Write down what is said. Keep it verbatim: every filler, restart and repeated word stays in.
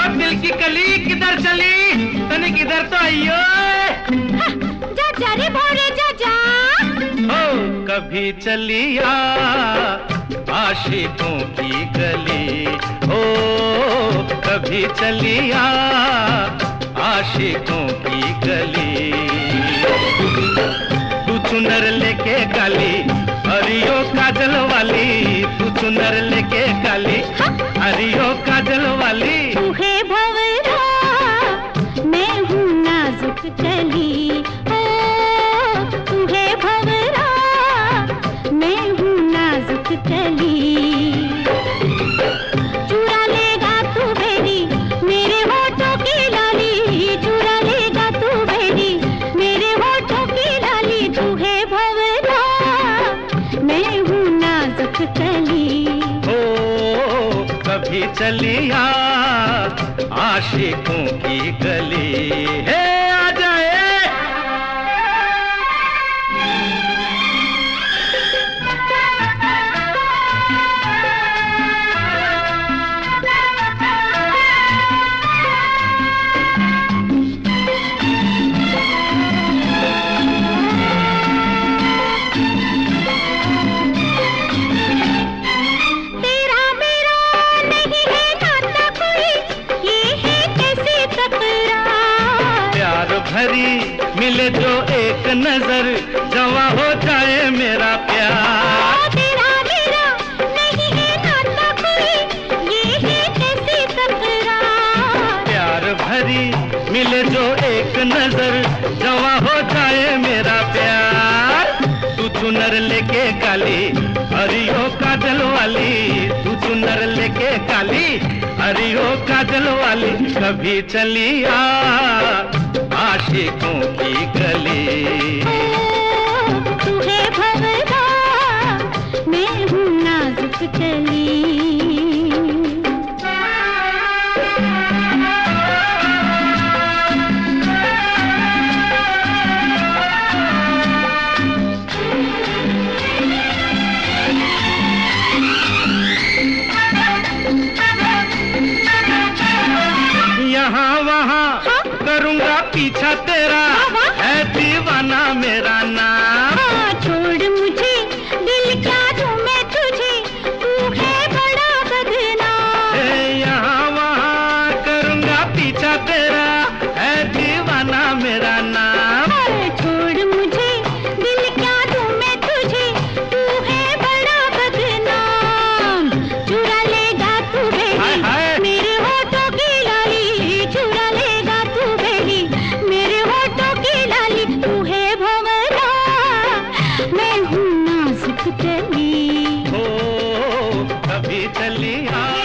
दिल की कली किधर चली, तने किधर तो आइयो। जा जा रे भोरे जा जा। ओ कभी चलिया आशिकों की गली, ओ कभी चलिया आशिकों की गली। तू चुनर लेके काली, हरियो काजल वाली, तू चुनर लेके काली, हरियो काजल वाली। तू है भंवरा, मैं हूँ नाजुक कली, ओ तू है भंवरा, मैं हूँ नाजुक कली। चुरा लेगा तू बेरी मेरे होठों की लाली, चुरा लेगा तू बेरी मेरे होठों की लाली। तू है भंवरा, मैं हूँ नाजुक कली। ओ कभी चलिया आशिकों की गली। हे आ जाए। भरी मिले जो एक नजर, जवां हो जाए मेरा प्यार। तेरा मेरा नहीं है नाता कोई, ये है कैसी तकरार। प्यार भरी मिले जो एक नजर, जवां हो जाए मेरा प्यार। तू चुनर लेके काली, हरियो काजल वाली, तू चुनर लेके काली, हरियो काजल वाली। कभी चलिया आशिकों की गली। तू है भंवरा, मैं हूँ नाजुक कली। यहाँ वहाँ करूँगा पीछा तेरा, है दीवाना मेरा नाम। हाँ, छोड़ मुझे दिल क्या दूँ मैं तुझे, तू है बड़ा बदनाम। यहाँ वहाँ करूँगा पीछा तेरा, है दीवाना मेरा नाम। हाँ, छोड़ मुझे दिल क्या दूँ मैं तुझे, तू है बड़ा बदनाम। चुरा लेगा तू बेरी मेरे होठों की लाली, चुरा लेगा तू बेरी मेरे होठों की लाली। तू है भंवरा, मैं हूँ नाजुक कली। हो कभी चलिया